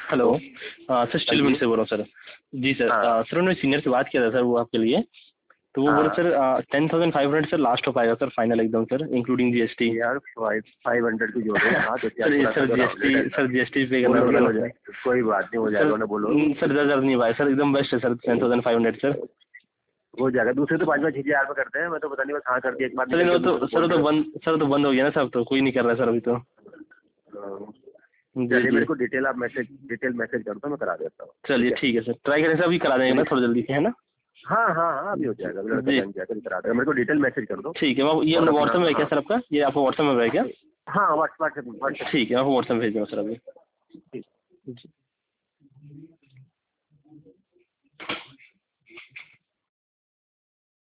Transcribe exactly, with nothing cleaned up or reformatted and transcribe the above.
Hello. हाँ sir, हाँ steel mill जी। से बोल रहा हूँ सर। जी सर। हाँ अ, सर उन्होंने सीनियर से बात किया था सर वो आपके लिए। तो वो बोले हाँ sir ten thousand five hundred sir last हो पाएगा सर, फाइनल एकदम सर, इंक्लूडिंग जीएसटी। यार, फाइव फाइव हंड्रेड की जोड़ रहे हो। हाँ तो क्या, सर ये थोड़ा सा सर तो round GST, later sir GST pay करना बोलोगे, पड़ेगा हो सर। जाए कोई बात नहीं, हो सर जाएगा, उन्हें बोलो। न, सर दस हज़ार नहीं भाई सर, एकदम बेस्ट है sir, ten thousand five hundred sir. हो जाएगा। दूसरे तो पाँच पाँच छह छह हजार में करते हैं। मैं तो पता नहीं बस हाँ कर दिया, एक बार सर निकल वो गया, दूसरे तो को सर बोल वो तो दिया। बंद सर वो तो बंद हो गया ना सर, तो कोई नहीं कर रहा है सर अभी तो। हाँ। जी चलिए, जी। मेरे को डिटेल आप मैसेज डिटेल मैसेज कर दो, मैं करा देता हूँ। चलिए ठीक है। ठीक है सर, ट्राई करें सर, अभी करा देंगे ना चलिए। थोड़ा जल्दी से, है ना। हाँ हाँ हाँ, अभी हो जाएगा। अभी लड़का जी बैंक जाकर करा देगा। मेरे को डिटेल मैसेज कर दो। ठीक है। मैं ये और अपना, व्हाट्सएप में है क्या हाँ सर आपका, ये आपको व्हाट्सएप में है क्या। हाँ, व्हाट्सएप व्हाट्सएप व्हाट्सएप। ठीक है, मैं आपको व्हाट्सएप भेज दूँगा सर अभी। ठीक। जी।